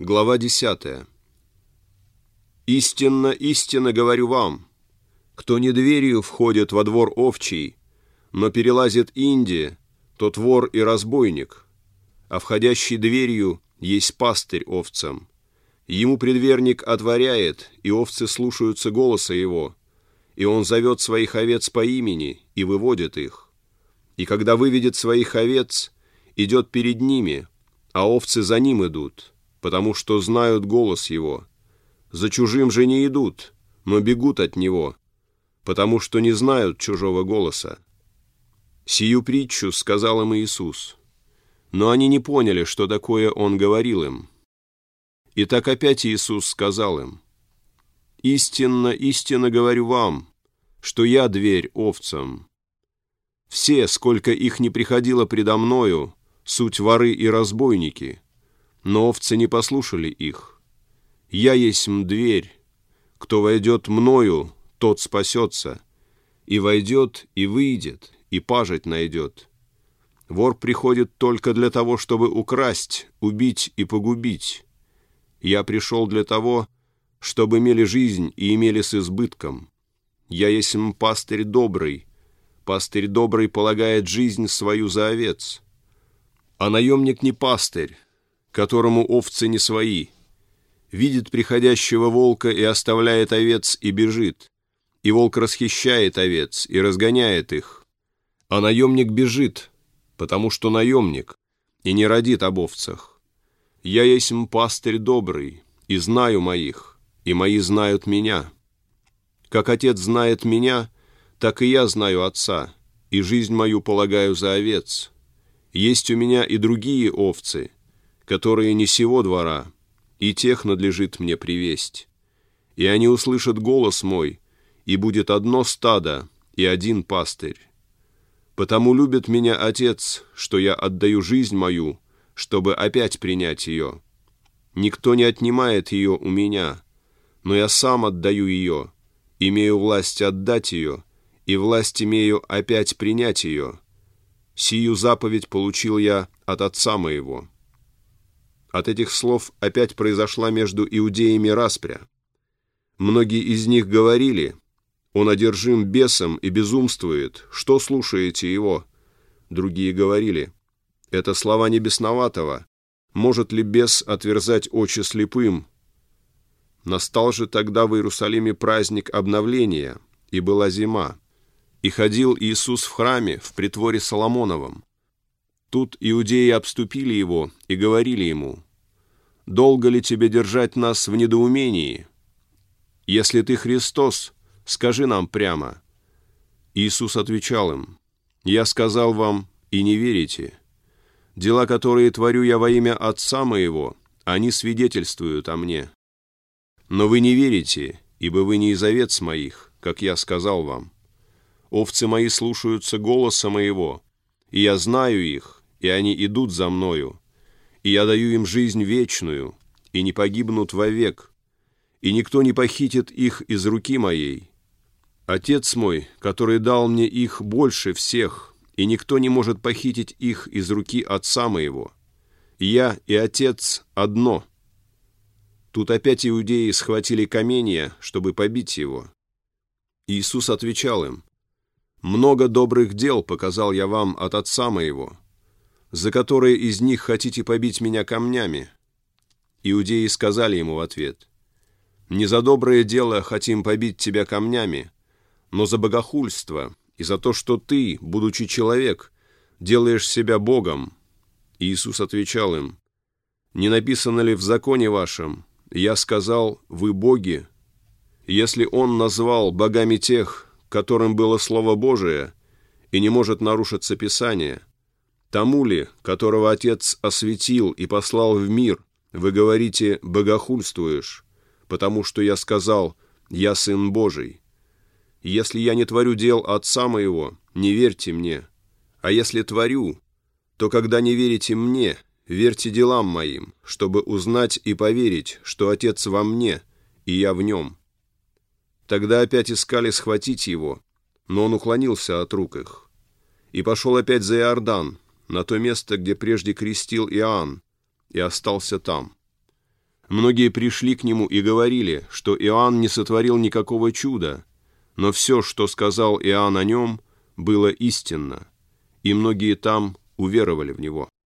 Глава 10. «Истинно, истинно говорю вам, кто не дверью входит во двор овчий, но перелазит инди, тот вор и разбойник, а входящий дверью есть пастырь овцам. Ему предверник отворяет, и овцы слушаются голоса его, и он зовет своих овец по имени и выводит их. И когда выведет своих овец, идет перед ними, а овцы за ним идут, потому что знают голос его. За чужим же не идут, но бегут от него, потому что не знают чужого голоса». Сию притчу сказал им Иисус, но они не поняли, что такое Он говорил им. И так опять Иисус сказал им: «Истинно, истинно говорю вам, что я дверь овцам. Все, сколько их не приходило предо мною, суть воры и разбойники, но овцы не послушали их. Я есмь дверь, кто войдет мною, тот спасется, и войдет, и выйдет, и пажить найдет. Вор приходит только для того, чтобы украсть, убить и погубить. Я пришел для того, чтобы имели жизнь и имели с избытком. Я есмь пастырь добрый полагает жизнь свою за овец. А наемник не пастырь, которому овцы не свои. Видит приходящего волка и оставляет овец и бежит, и волк расхищает овец и разгоняет их. А наемник бежит, потому что наемник, и не родит об овцах. Я есмь пастырь добрый, и знаю моих, и мои знают меня. Как отец знает меня, так и я знаю отца, и жизнь мою полагаю за овец. Есть у меня и другие овцы, которые не сего двора, и тех надлежит мне привесть. И они услышат голос мой, и будет одно стадо и один пастырь. Потому любит меня Отец, что я отдаю жизнь мою, чтобы опять принять ее. Никто не отнимает ее у меня, но я сам отдаю ее, имею власть отдать ее, и власть имею опять принять ее. Сию заповедь получил я от Отца моего». От этих слов опять произошла между иудеями распря. Многие из них говорили: «Он одержим бесом и безумствует, что слушаете его?» Другие говорили: «Это слова не бесноватого, может ли бес отверзать очи слепым?» Настал же тогда в Иерусалиме праздник обновления, и была зима, и ходил Иисус в храме в притворе Соломоновом. Тут иудеи обступили его и говорили ему: «Долго ли тебе держать нас в недоумении? Если ты Христос, скажи нам прямо». Иисус отвечал им: «Я сказал вам, и не верите. Дела, которые творю я во имя Отца моего, они свидетельствуют о мне. Но вы не верите, ибо вы не из овец моих, как я сказал вам. Овцы мои слушаются голоса моего, и я знаю их, и они идут за мною, и я даю им жизнь вечную, и не погибнут вовек, и никто не похитит их из руки моей. Отец мой, который дал мне их, больше всех, и никто не может похитить их из руки Отца моего. Я и Отец одно». Тут опять иудеи схватили каменья, чтобы побить его. Иисус отвечал им: «Много добрых дел показал я вам от Отца моего. За которые из них хотите побить меня камнями?» Иудеи сказали ему в ответ: «Не за доброе дело хотим побить тебя камнями, но за богохульство и за то, что ты, будучи человек, делаешь себя Богом». Иисус отвечал им: «Не написано ли в законе вашем: я сказал, вы боги? Если Он назвал богами тех, которым было Слово Божие, и не может нарушиться Писание, тому ли, которого Отец осветил и послал в мир, вы говорите: богохульствуешь, потому что я сказал: я Сын Божий? Если я не творю дел Отца моего, не верьте мне, а если творю, то когда не верите мне, верьте делам моим, чтобы узнать и поверить, что Отец во мне, и я в нем». Тогда опять искали схватить его, но он уклонился от рук их, и пошел опять за Иордан, на то место, где прежде крестил Иоанн, и остался там. Многие пришли к нему и говорили, что Иоанн не сотворил никакого чуда, но все, что сказал Иоанн о нем, было истинно, и многие там уверовали в него.